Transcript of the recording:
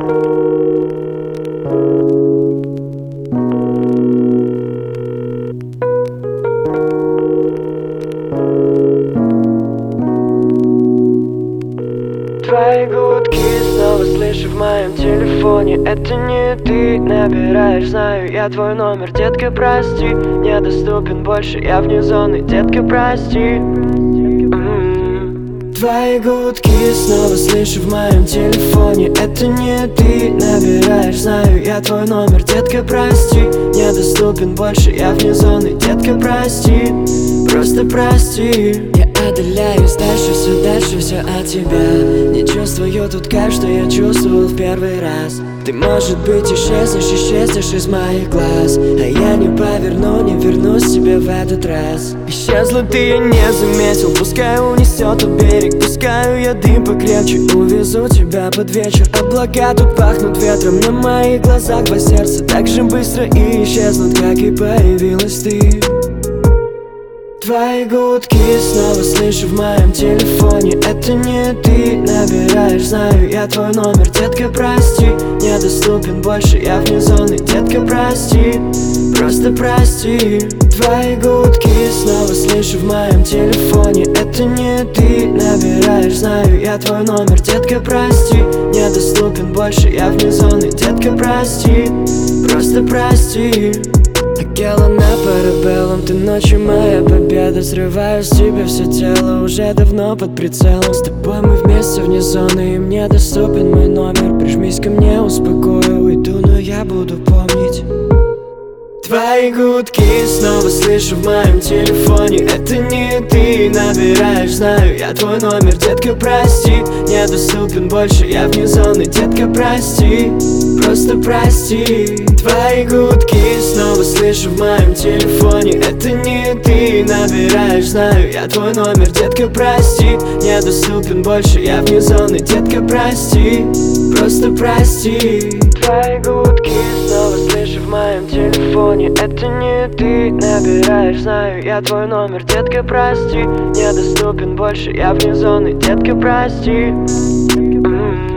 Твои гудки снова слышу в моем телефоне. Это не ты набираешь, знаю я твой номер. Детка, прости, недоступен больше, я вне зоны. Детка, прости. Твои гудки снова слышу в моем телефоне. Это не ты набираешь, знаю я твой номер. Детка, прости, недоступен больше, я вне зоны. Детка, прости, просто прости. Я отдаляюсь дальше, все от тебя. Не чувствую тут кайф, что я чувствовал в первый раз. Ты, может быть, исчезнешь из моих глаз, а я не поверну, не вернусь тебе в этот раз. Исчезла ты, я не заметил, пускай унесет у берег. Пускаю я дым покрепче, увезу тебя под вечер. Облака тут пахнут ветром, на моих глазах два сердца так же быстро и исчезнут, как и появилась ты. Твои гудки снова слышу в моем телефоне. Это не ты набираешь, знаю я твой номер. Детка, прости, недоступен больше, я вне зоны. Детка, прости, просто прости. Твои гудки снова слышу в моем телефоне. Это не ты набираешь, знаю я твой номер. Детка, прости, недоступен больше, я вне зоны. Детка, прости, просто прости. Акела на парабеллум, ты ночью моя победа. Срываю с тебя все тело, уже давно под прицелом. С тобой мы вместе вне зоны, и мне доступен мой номер. Прижмись ко мне, успокою, уйду, но я буду помнить. Твои гудки снова слышу в моем телефоне. Это не ты набираешь, знаю я твой номер. Детка, прости, недоступен больше, я вне зоны. Детка, прости, просто прости. Твои гудки снова слышу в моем телефоне. Это не ты набираешь, знаю я твой номер. Детка, прости, недоступен больше, я вне зоны. Детка, прости, просто прости. Твои гудки снова слышу в моем телефоне. Это не ты набираешь, знаю я твой номер. Детка, прости, недоступен больше, я вне зоны. Детка, прости.